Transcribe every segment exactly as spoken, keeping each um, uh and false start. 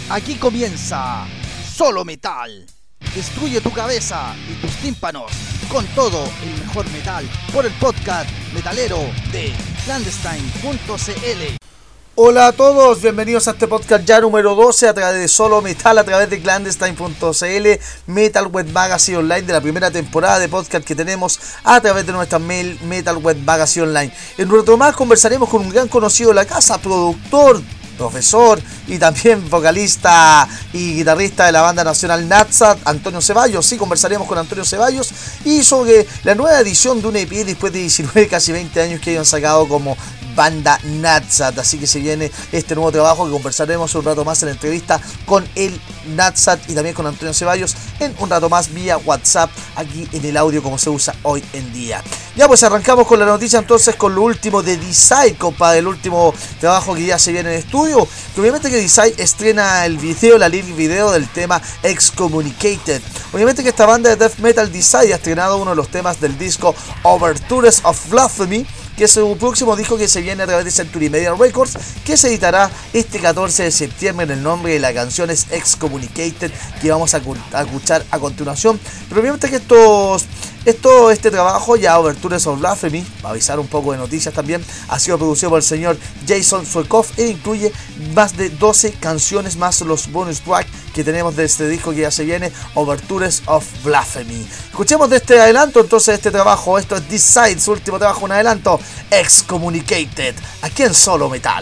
Aquí comienza Solo Metal. Destruye tu cabeza y tus tímpanos con todo el mejor metal por el podcast metalero de clandestine punto c l. Hola a todos, bienvenidos a este podcast ya número doce a través de Solo Metal, a través de clandestine punto c l, Metal Web Magazine Online de la primera temporada de podcast que tenemos a través de nuestra mail Metal Web Magazine Online. En un rato más conversaremos con un gran conocido de la casa, productor, profesor y también vocalista y guitarrista de la banda nacional Nadsat, Antonio Ceballos. Sí, conversaremos con Antonio Ceballos y sobre la nueva edición de un E P después de diecinueve, casi veinte años que hayan sacado como banda Nadsat. Así que se viene este nuevo trabajo que conversaremos un rato más en la entrevista con el Nadsat y también con Antonio Ceballos en un rato más vía WhatsApp aquí en el audio como se usa hoy en día. Ya pues arrancamos con la noticia entonces con lo último de Decide, compadre, el último trabajo que ya se viene en estudio. Que obviamente que Decide estrena el video, la lyric video del tema Excommunicated. Obviamente que esta banda de death metal Decide ha estrenado uno de los temas del disco Overtures of Blasphemy, que es su próximo disco que se viene a través de Century Media Records, que se editará este catorce de septiembre. En el nombre de la canción es Excommunicated, que vamos a escuchar a continuación. Pero obviamente que estos, esto, este trabajo, ya Overtures of Blasphemy, para avisar un poco de noticias también, ha sido producido por el señor Jason Suekoff e incluye más de doce canciones más los bonus track que tenemos de este disco que ya se viene, Overtures of Blasphemy. Escuchemos de este adelanto entonces este trabajo. Esto es Decide, su último trabajo, un adelanto, Excommunicated, aquí en Solo Metal.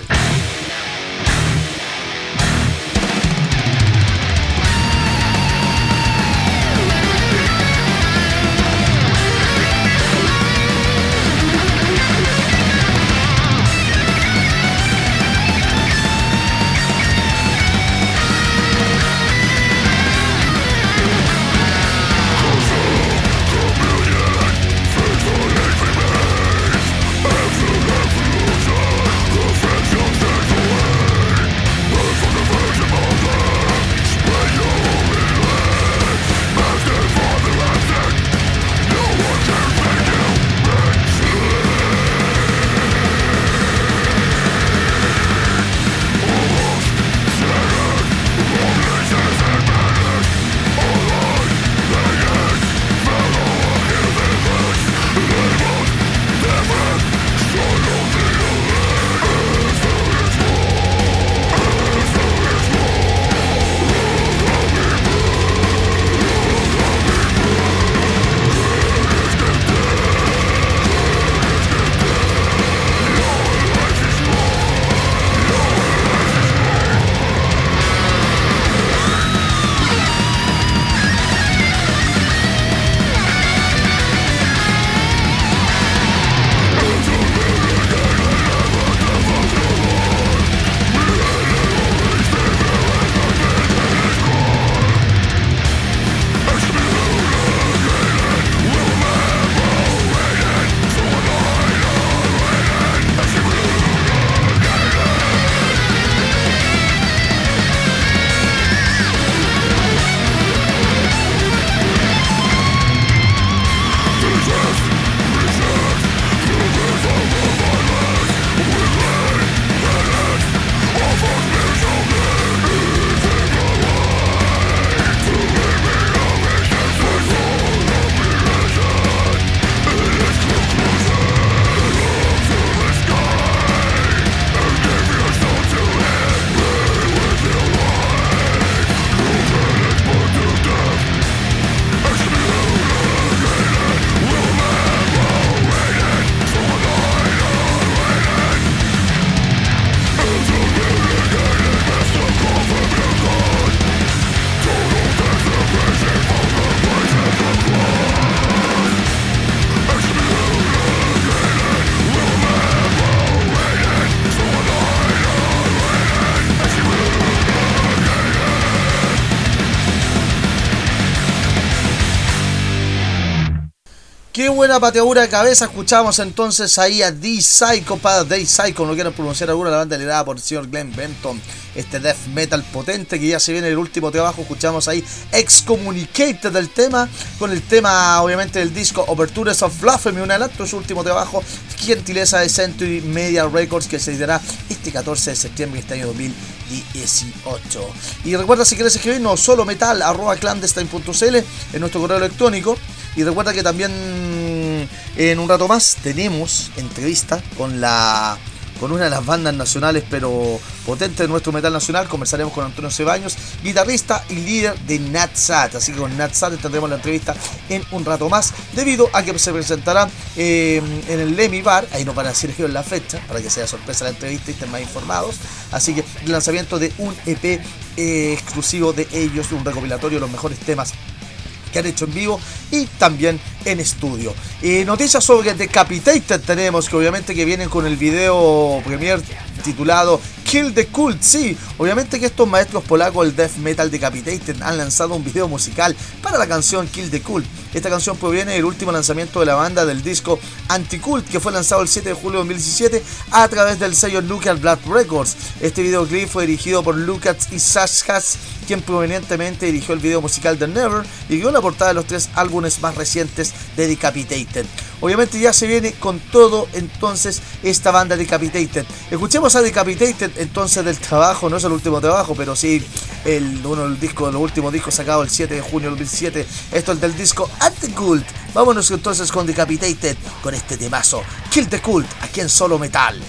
Perfection Qué buena pateadura de cabeza. Escuchamos entonces ahí a D-Psycho, para D-Psycho, no quiero pronunciar alguna, la banda liderada por el señor Glenn Benton. Este death metal potente que ya se viene el último trabajo. Escuchamos ahí Excommunicated del tema, con el tema obviamente del disco Overtures of Blasphemy, un adelanto de su último trabajo, gentileza de Century Media Records, que se editará este catorce de septiembre de este año dos mil dieciocho. Y recuerda, si quieres escribirnos, solo metal arroba clandestine punto c l en nuestro correo electrónico. Y recuerda que también en un rato más tenemos entrevista con la con una de las bandas nacionales pero potentes de nuestro metal nacional. Conversaremos con Antonio Cebaños, guitarrista y líder de Natsat. Así que con Natsat tendremos la entrevista en un rato más, debido a que se presentará eh, en el Lemmy Bar. Ahí nos van a decir en la fecha para que sea sorpresa la entrevista y estén más informados. Así que el lanzamiento de un E P eh, exclusivo de ellos, un recopilatorio de los mejores temas que han hecho en vivo y también en estudio. Eh, noticias sobre Decapitated tenemos, que obviamente que vienen con el video premier titulado Kill the Cult. Sí, obviamente que estos maestros polacos del death metal Decapitated han lanzado un video musical para la canción Kill the Cult. Esta canción proviene del último lanzamiento de la banda del disco Anticult, que fue lanzado el siete de julio de dos mil diecisiete a través del sello Nuclear Blood Records. Este videoclip fue dirigido por Lukács y Sashkas, quien provenientemente dirigió el video musical de Never y guió la portada de los tres álbumes más recientes de Decapitated. Obviamente ya se viene con todo entonces esta banda Decapitated. Escuchemos a Decapitated entonces del trabajo, no es el último trabajo, pero sí el, uno del disco, los últimos discos sacados el siete de junio de dos mil siete. Esto es del disco Anticult. Vámonos entonces con Decapitated, con este temazo Kill the Cult, aquí en Solo Metal.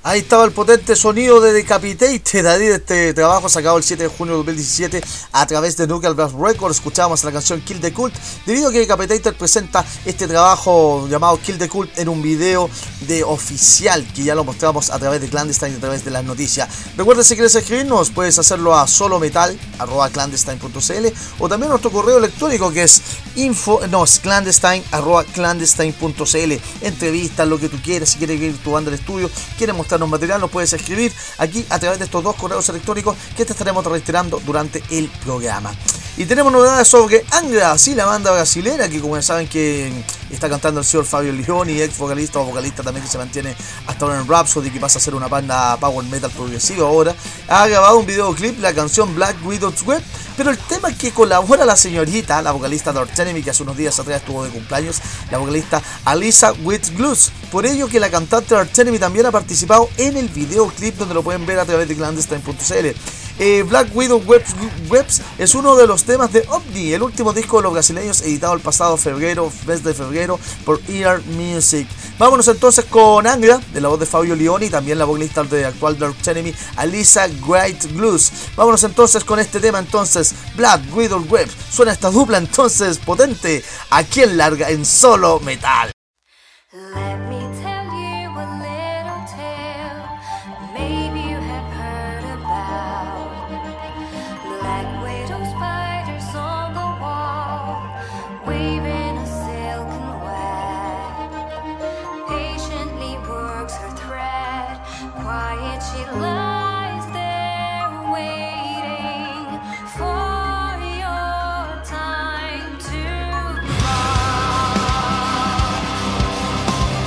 Ahí estaba el potente sonido de Decapitated, ahí de este trabajo sacado el siete de junio de dos mil diecisiete a través de Nuclear Blast Records. Escuchábamos la canción Kill the Cult, debido a que Decapitated presenta este trabajo llamado Kill the Cult en un video de oficial que ya lo mostramos a través de Clandestine, a través de las noticias. Recuerda, si quieres escribirnos, puedes hacerlo a solometal arroba clandestine punto cl o también nuestro correo electrónico que es info, no, es clandestine arroba clandestine punto cl. Entrevistas, lo que tú quieras, si quieres ir tu banda al estudio, quieres mostrar material, nos puedes escribir aquí a través de estos dos correos electrónicos que te estaremos reiterando durante el programa. Y tenemos novedades sobre Angra, sí, la banda brasilera que, como saben, que está cantando el señor Fabio Leoni, ex vocalista o vocalista también que se mantiene hasta ahora en Rhapsody, que pasa a ser una banda power metal progresiva ahora. Ha grabado un videoclip, la canción Black Widow's Web, pero el tema que colabora la señorita, la vocalista de Arch Enemy, que hace unos días atrás estuvo de cumpleaños, la vocalista Alisa Whitgluss. Por ello que la cantante de Arch Enemy también ha participado en el videoclip, donde lo pueden ver a través de clandestine punto cl. Eh, Black Widow Webs, Webs es uno de los temas de Omni, el último disco de los brasileños editado el pasado febrero, mes de febrero, por E R Music. Vámonos entonces con Angra, de la voz de Fabio Leoni, y también la vocalista de actual Dark Enemy, Alisa Whitgluss. Vámonos entonces con este tema, entonces, Black Widow Webs. Suena esta dupla entonces potente, aquí en Larga en Solo Metal. Let me tell you a little tale, maybe you have heard about black widow spiders on the wall, waving a silken web. Patiently works her thread, quiet she lies there waiting for your time to fall.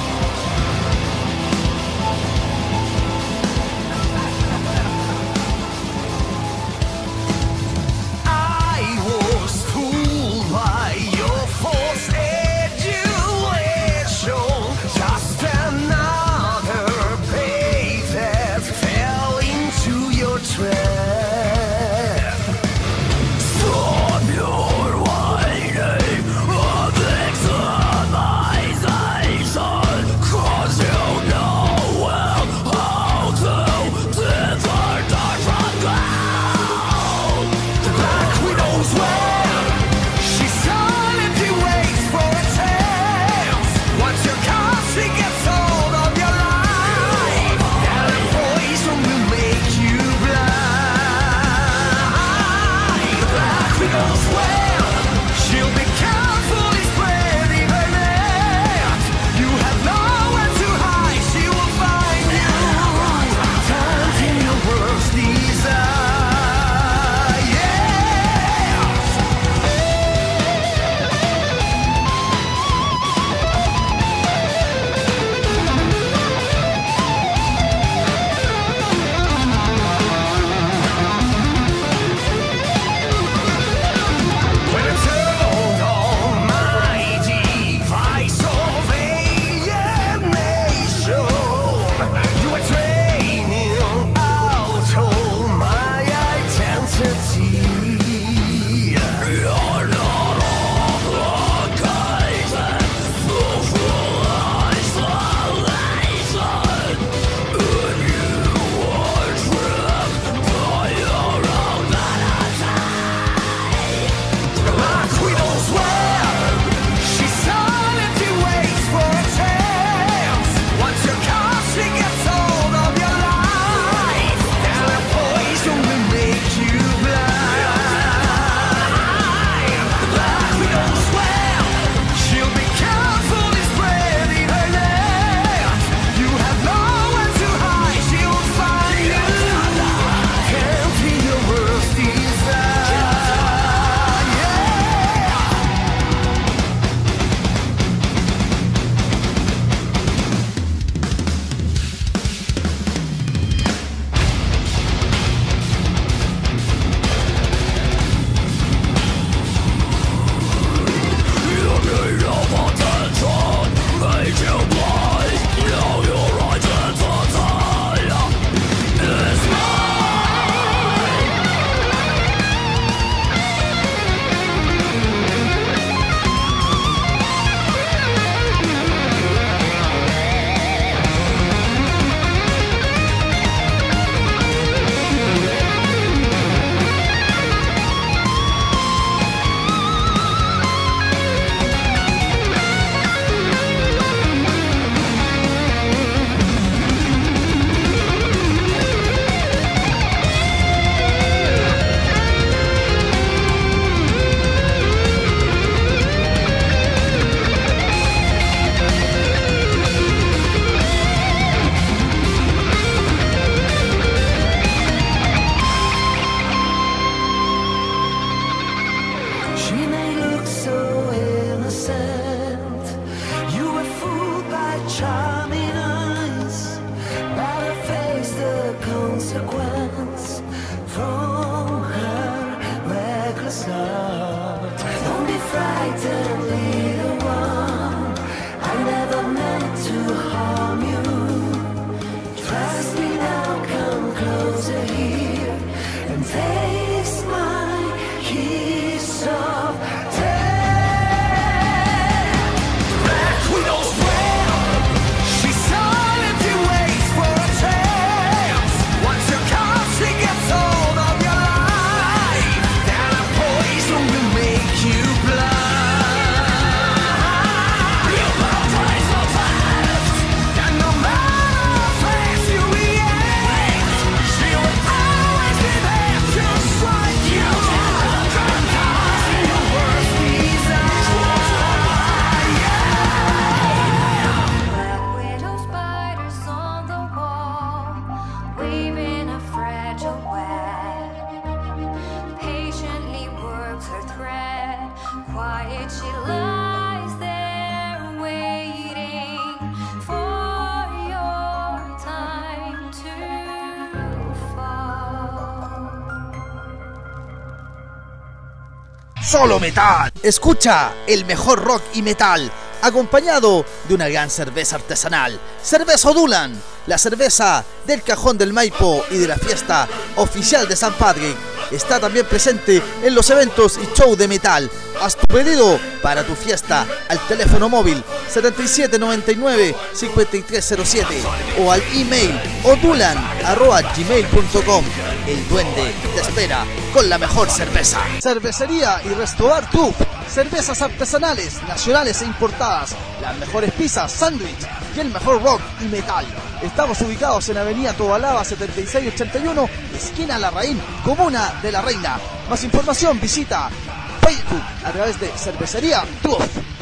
Solo Metal. Escucha el mejor rock y metal, acompañado de una gran cerveza artesanal. Cerveza Odulan, la cerveza del Cajón del Maipo y de la fiesta oficial de San Patrick. Está también presente en los eventos y show de metal. Haz tu pedido para tu fiesta al teléfono móvil setenta y siete noventa y nueve cincuenta y tres cero siete o al email odulan arroba gmail punto com. El duende te espera con la mejor cerveza. Cervecería y Restaurant Truff. Cervezas artesanales, nacionales e importadas. Las mejores pizzas, sándwich y el mejor rock y metal. Estamos ubicados en Avenida Tobalaba setenta y seis ochenta y uno, esquina Larraín, Comuna de la Reina. Más información visita Facebook a través de Cervecería Truff.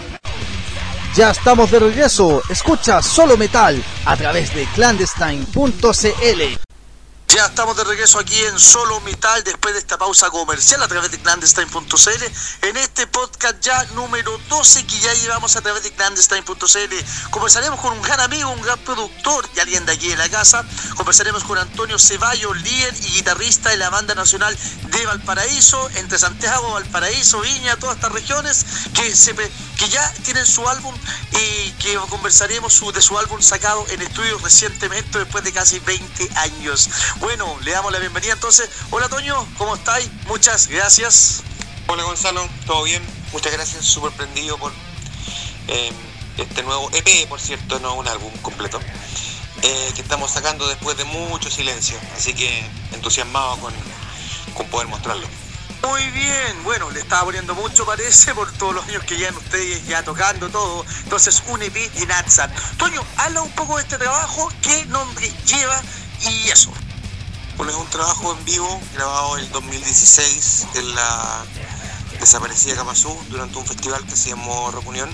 Ya estamos de regreso. Escucha Solo Metal a través de clandestine punto c l. Ya estamos de regreso aquí en Solo Metal después de esta pausa comercial a través de clandestine punto c l en este podcast ya número doce que ya llevamos a través de clandestine punto c l. Conversaremos con un gran amigo, un gran productor y alguien de aquí de la casa. Conversaremos con Antonio Ceballos, líder y guitarrista de la banda nacional de Valparaíso, entre Santiago, Valparaíso, Viña, todas estas regiones que, se, que ya tienen su álbum y que conversaremos de su álbum sacado en estudio recientemente después de casi veinte años. Bueno, le damos la bienvenida entonces. Hola Toño, ¿cómo estáis? Muchas gracias. Hola Gonzalo, ¿todo bien? Muchas gracias, súper prendido por eh, este nuevo E P, por cierto, no un álbum completo, eh, que estamos sacando después de mucho silencio, así que entusiasmado con, con poder mostrarlo. Muy bien, bueno, le estaba poniendo mucho parece por todos los años que llevan ustedes ya tocando todo, entonces un E P de Natsat. Toño, habla un poco de este trabajo, qué nombre lleva y eso. Bueno, es un trabajo en vivo grabado en el dos mil dieciséis en la desaparecida Capazú durante un festival que se llamó Rock Unión.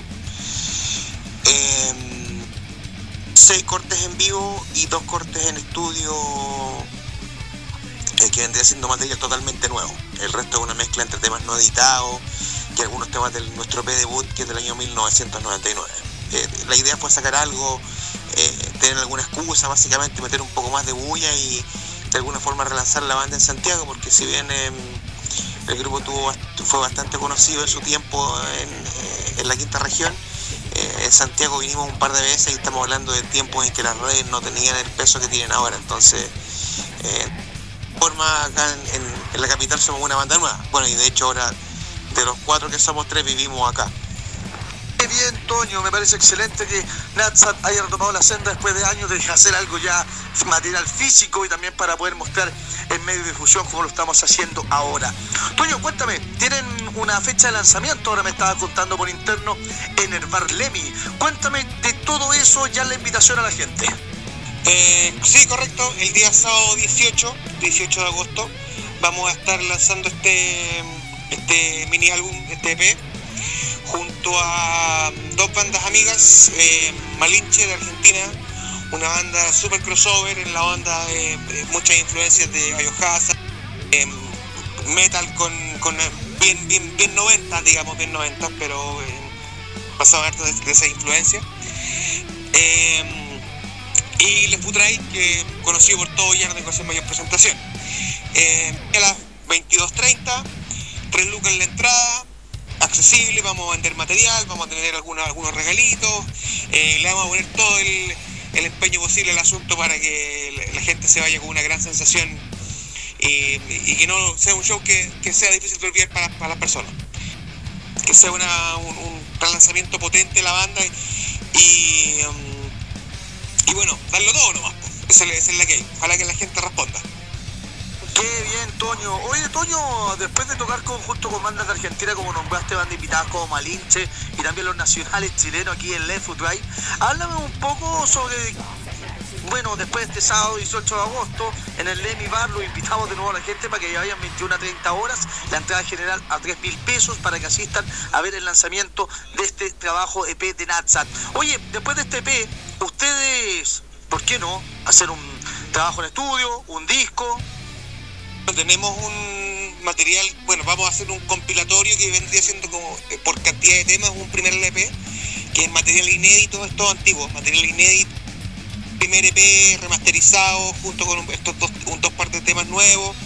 Eh, seis cortes en vivo y dos cortes en estudio eh, que vendría siendo material totalmente nuevo. El resto es una mezcla entre temas no editados y algunos temas de nuestro E P debut que es del año mil novecientos noventa y nueve. Eh, la idea fue sacar algo, eh, tener alguna excusa, básicamente meter un poco más de bulla y de alguna forma relanzar la banda en Santiago, porque si bien eh, el grupo tuvo, fue bastante conocido en su tiempo en, eh, en la quinta región, eh, en Santiago vinimos un par de veces y estamos hablando de tiempos en que las redes no tenían el peso que tienen ahora, entonces eh, forma acá en, en, en la capital somos una banda nueva, bueno, y de hecho ahora de los cuatro que somos tres vivimos acá. Bien, Toño, me parece excelente que Natsat haya retomado la senda después de años de hacer algo ya material físico y también para poder mostrar en medio de difusión como lo estamos haciendo ahora. Toño, cuéntame, tienen una fecha de lanzamiento, ahora me estaba contando por interno, en el Bar Lemmy. Cuéntame de todo eso, ya la invitación a la gente. Eh, sí, correcto, el día sábado dieciocho de agosto vamos a estar lanzando este, este mini álbum, este E P, junto a dos bandas amigas, eh, Malinche de Argentina, una banda super crossover en la onda de eh, muchas influencias de Biohazard, eh, metal con, con bien, bien, bien noventa, digamos, bien noventa, pero eh, pasado harto de, de esa influencia. Eh, y Les Futray, que conocido por todo, ya no tengo que hacer mayor presentación. Eh, a las veintidós treinta, tres lucas en la entrada, accesible, vamos a vender material, vamos a tener algunos, algunos regalitos, eh, le vamos a poner todo el, el empeño posible al asunto para que la, la gente se vaya con una gran sensación y, y que no sea un show que, que sea difícil de olvidar para, para las personas, que sea una, un, un relanzamiento potente de la banda y, y, um, y bueno, darlo todo nomás, esa es, esa es la que hay, ojalá que la gente responda. Qué bien, Toño. Oye, Toño, después de tocar con, junto con bandas de Argentina, como nombraste, bandas invitadas como Malinche y también los nacionales chilenos aquí en Left Foot Drive, háblame un poco sobre, bueno, después de este sábado dieciocho de agosto, en el Lemmy Bar, los invitamos de nuevo a la gente para que vayan veintiuna a treinta horas, la entrada general a tres mil pesos para que asistan a ver el lanzamiento de este trabajo E P de Natsat. Oye, después de este E P, ustedes, ¿por qué no hacer un trabajo en estudio, un disco? Tenemos un material, bueno, vamos a hacer un compilatorio que vendría siendo como por cantidad de temas un primer L P, que es material inédito, es todo antiguo, material inédito, primer E P remasterizado junto con estos dos, un dos partes de temas nuevos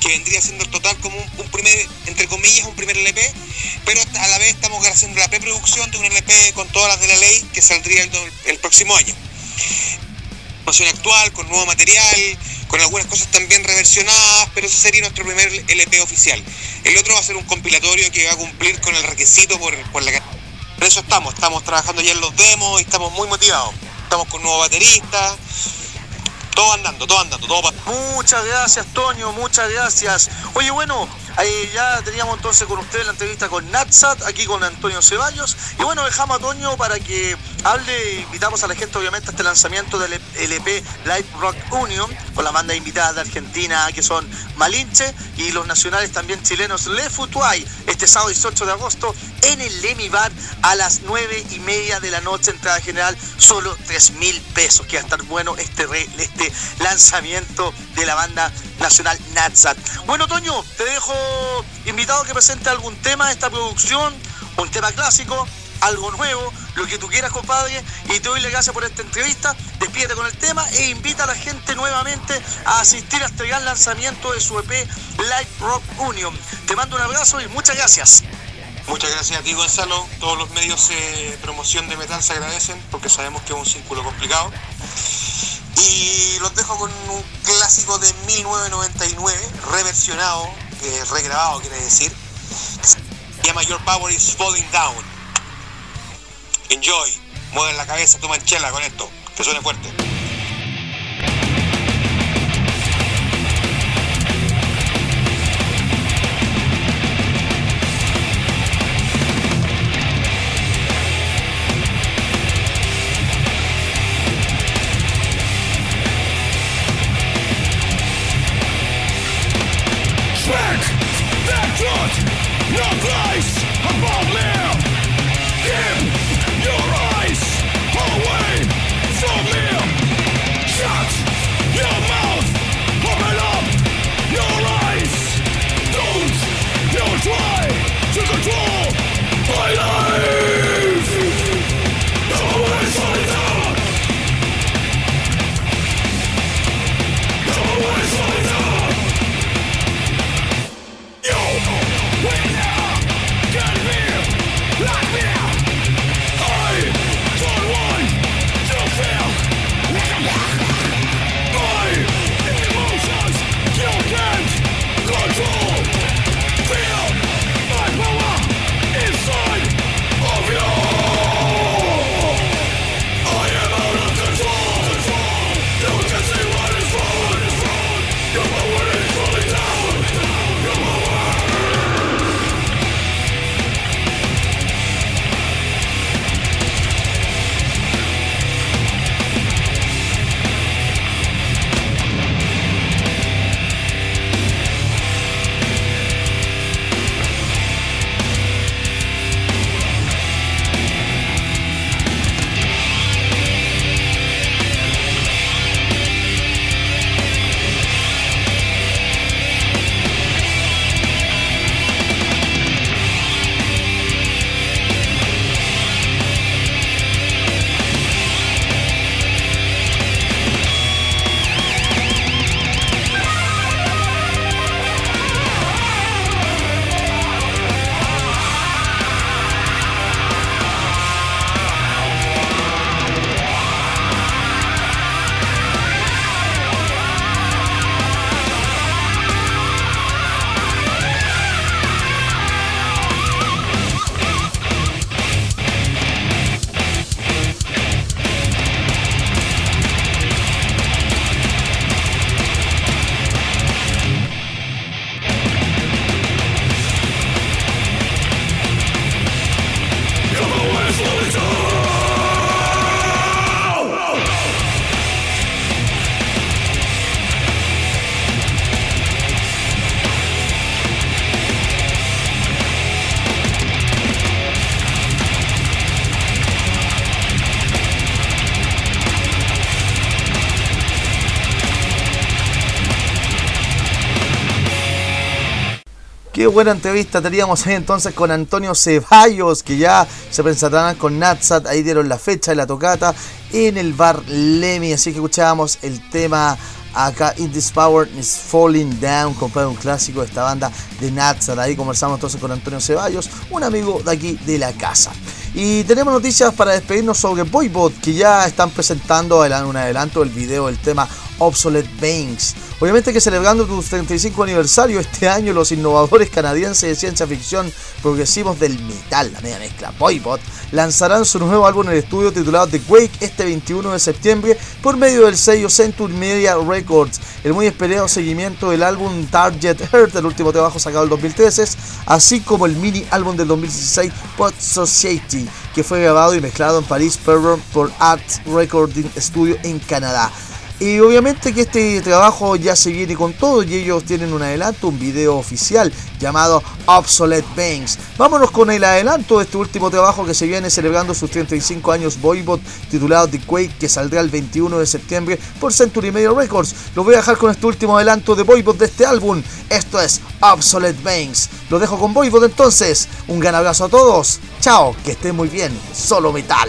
que vendría siendo el total como un, un primer, entre comillas, un primer L P, pero a la vez estamos haciendo la preproducción de un L P con todas las de la ley que saldría el, el próximo año. Información actual, con nuevo material, con algunas cosas también reversionadas, pero ese sería nuestro primer L P oficial. El otro va a ser un compilatorio que va a cumplir con el requisito por, por la cantidad. Por eso estamos, estamos trabajando ya en los demos y estamos muy motivados. Estamos con nuevos bateristas, todo andando, todo andando, todo pasando. Muchas gracias, Toño, muchas gracias. Oye, bueno, ahí ya teníamos entonces con ustedes la entrevista con Natsat, aquí con Antonio Ceballos. Y bueno, dejamos a Toño para que hable, invitamos a la gente obviamente a este lanzamiento del L P Live Rock Union, con la banda invitada de Argentina que son Malinche y los nacionales también chilenos Le Futuay, este sábado dieciocho de agosto en el Lemmy Bar a las nueve y media de la noche, entrada general solo tres mil pesos, que va a estar bueno este, re, este lanzamiento de la banda nacional Natsat. Bueno, Toño, te dejo invitado a que presente algún tema de esta producción, un tema clásico, algo nuevo, lo que tú quieras, compadre, y te doy las gracias por esta entrevista. Despídete con el tema e invita a la gente nuevamente a asistir a este gran lanzamiento de su E P Live Rock Union. Te mando un abrazo y muchas gracias. Muchas gracias a ti, Gonzalo. Todos los medios de promoción de metal se agradecen porque sabemos que es un círculo complicado. Y los dejo con un clásico de mil novecientos noventa y nueve, reversionado, eh, regrabado quiere decir, que se llama Your Power is Falling Down. Enjoy, mueven la cabeza, toman chela con esto, que suene fuerte. Qué buena entrevista teníamos ahí entonces con Antonio Ceballos, que ya se presentarán con Natsat. Ahí dieron la fecha de la tocata en el bar Lemmy, así que escuchábamos el tema acá In This Power is Falling Down, compadre, un clásico de esta banda de Nazareth. Ahí conversamos entonces con Antonio Ceballos, un amigo de aquí de la casa. Y tenemos noticias para despedirnos sobre Voivod, que ya están presentando un adelanto del video del tema Obsolete Banks. Obviamente que celebrando tu treinta y cinco aniversario este año, los innovadores canadienses de ciencia ficción progresivos del metal, la media mezcla Voivod, lanzarán su nuevo álbum en el estudio titulado The Quake este veintiuno de septiembre por medio del sello Century Media Records. El muy esperado seguimiento del álbum Target Earth, el último trabajo sacado en dos mil trece, así como el mini álbum del dos mil dieciséis Pod Society, que fue grabado y mezclado en París por Art Recording Studio en Canadá. Y obviamente que este trabajo ya se viene con todo y ellos tienen un adelanto, un video oficial llamado Obsolete Banks. Vámonos con el adelanto de este último trabajo que se viene celebrando sus treinta y cinco años Voivod, titulado The Quake, que saldrá el veintiuno de septiembre por Century Media Records. Lo voy a dejar con este último adelanto de Voivod de este álbum. Esto es Obsolete Banks. Lo dejo con Voivod entonces. Un gran abrazo a todos. Chao, que estén muy bien. Solo Metal.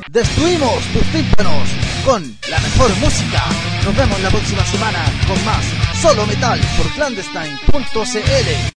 destruimos tus tímpanos con la mejor música. Nos vemos la próxima semana con más Solo Metal por clandestine punto c l.